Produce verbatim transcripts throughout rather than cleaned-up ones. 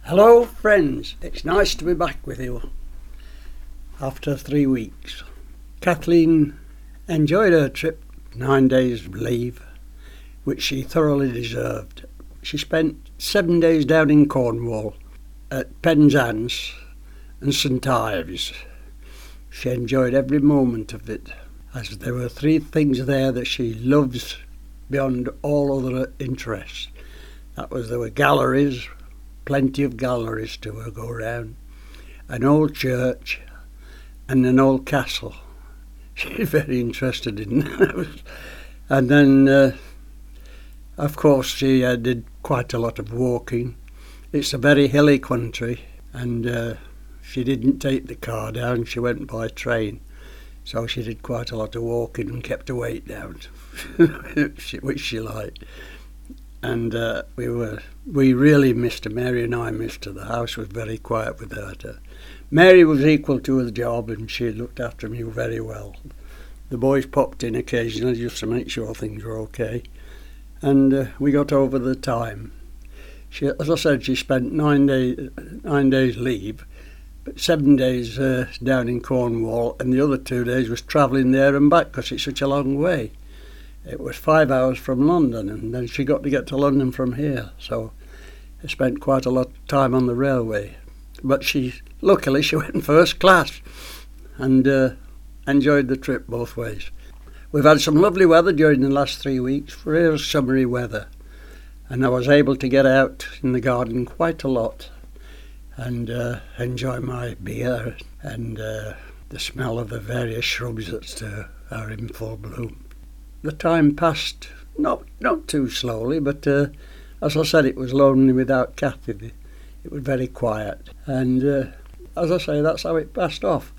Hello friends, it's nice to be back with you after three weeks. Kathleen enjoyed her trip, nine days leave, which she thoroughly deserved. She spent seven days down in Cornwall at Penzance and St Ives. She enjoyed every moment of it, as there were three things there that she loves beyond all other interests. That was, there were galleries, plenty of galleries to her go round, an old church and an old castle. She's very interested in those. And then, uh, of course, she uh, did quite a lot of walking. It's a very hilly country, and uh, she didn't take the car down, she went by train. So she did quite a lot of walking and kept her weight down, which she liked. And uh, we were we really missed her. Mary and I missed her. The house was very quiet without her. Mary was equal to her job, and she looked after me very well. The boys popped in occasionally just to make sure things were okay, and uh, we got over the time. She, as I said, she spent nine days nine days leave, but seven days uh, down in Cornwall, and the other two days was travelling there and back because it's such a long way. It was five hours from London, and then she got to get to London from here, so I spent quite a lot of time on the railway. But she, luckily, she went first class and uh, enjoyed the trip both ways. We've had some lovely weather during the last three weeks, real summery weather, and I was able to get out in the garden quite a lot and uh, enjoy my beer and uh, the smell of the various shrubs that uh, are in full bloom. The time passed not not too slowly, but uh, as I said, it was lonely without Kathy. It was very quiet, and uh, as I say, that's how it passed off.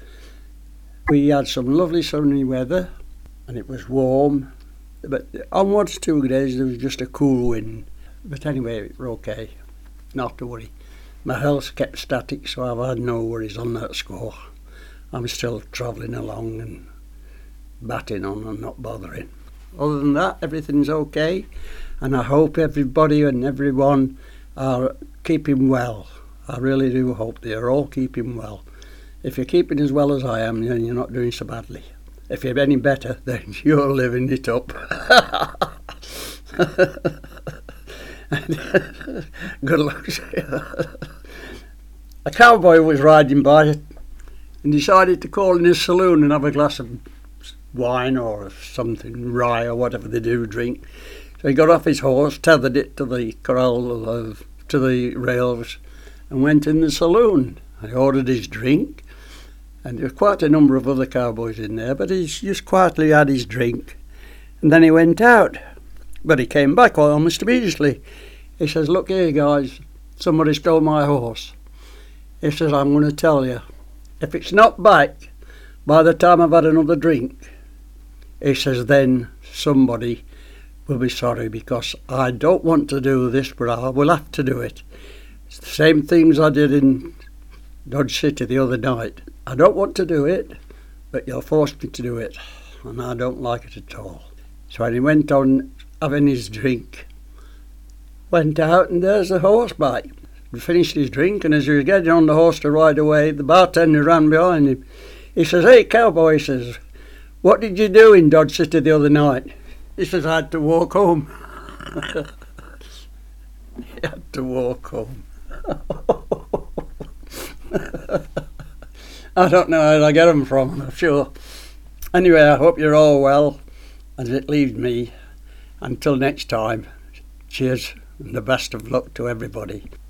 We had some lovely sunny weather, and it was warm, but on one or two days there was just a cool wind. But anyway, we're okay, not to worry. My health kept static, so I've had no worries on that score. I'm still travelling along and batting on and not bothering. Other than that, everything's okay, and I hope everybody and everyone are keeping well. I really do hope they are all keeping well. If you're keeping as well as I am, then you're not doing so badly. If you're any better, then you're living it up. Good luck. A cowboy was riding by and decided to call in his saloon and have a glass of wine or something, rye or whatever they do drink. So he got off his horse, tethered it to the corral, of, to the rails, and went in the saloon. He ordered his drink, and there was quite a number of other cowboys in there, but he just quietly had his drink, and then he went out. But he came back almost immediately. He says, "Look here, guys, somebody stole my horse." He says, "I'm going to tell you, if it's not back by the time I've had another drink," he says, "then somebody will be sorry, because I don't want to do this, but I will have to do it. It's the same things I did in Dodge City the other night. I don't want to do it, but you'll force me to do it, and I don't like it at all." So when he went on having his drink, went out, and there's the horse back. He finished his drink, and as he was getting on the horse to ride away, the bartender ran behind him. He says, "Hey, cowboy," he says, "what did you do in Dodge City the other night?" He says, "I had to walk home." He had to walk home. I don't know where I get them from, I'm sure. Anyway, I hope you're all well, as it leaves me. Until next time, cheers and the best of luck to everybody.